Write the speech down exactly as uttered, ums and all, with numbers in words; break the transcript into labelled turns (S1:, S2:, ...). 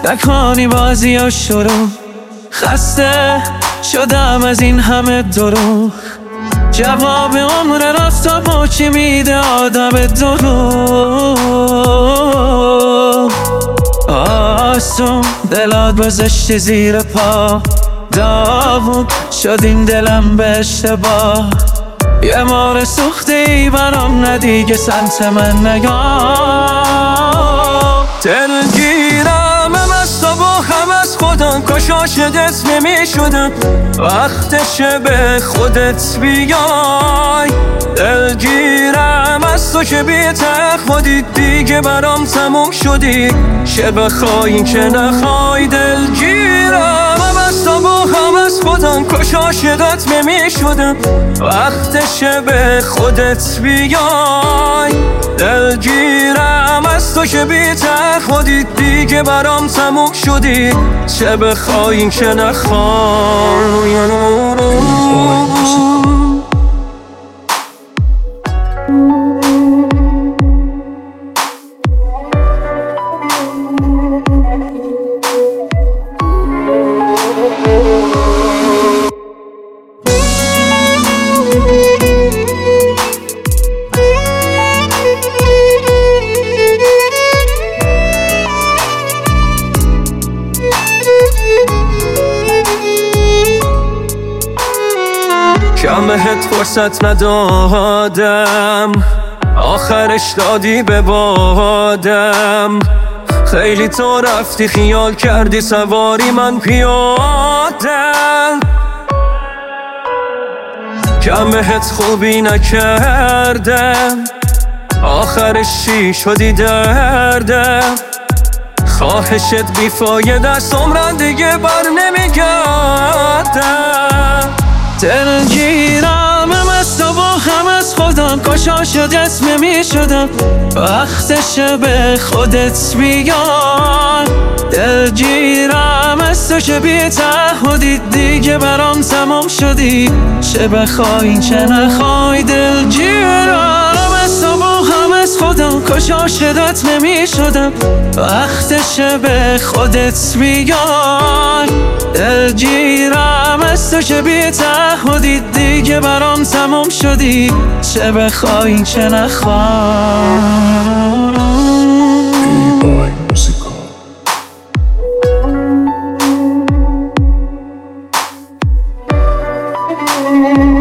S1: نکنی بازی و شروع. خسته شدم از این همه دروغ. جواب عمر رفت و پوچی میده آدم دروغ. آسون دلات گذاشتی زیر پا، داغون شد این دلم به اشتباه. یه مار سوختی برام ندیگه سمت من نگاه. دلگیرم هم از تو با هم از خودم، کاش عاشقت نمی شدم وقتشه به خودت بیای. دلگیرم از تو که بی خودی دیگه برام تموم شدی، چه بخوای که نخوای. دلگیرم هم از تو با هم از خودم، کاش عاشقت نمی شدم وقتشه به خودت بیای. دلگیرم از تو که بی خودی دیگه برام تموم شدی، چه بخوای که نخوای. کم بهت فرصت ندادم، آخرش دادی به بادم. خیلی تو رفتی خیال کردی سواری من پیادم. کم بهت خوبی نکردم، آخرش چی شدی دردم. خواهشت بیفایده است عمرن دیگه بر نمیگردم. دلگیرم هم از تو با هم از خودم، کاش عاشقت نمی شدم وقتشه به خودت بیای. دلگیرم از تو که بی تعهدی دیگه برام تمام شدی، چه بخوای چه نخوای. دلگیرم از تو با هم از خودم، کاش عاشقت نمی شدم وقتشه به خودت بیای. دلگیرم از تو که بی تعهدی دیگه برام تمام شدی، چه بخوای چه نخوای.
S2: Thank you.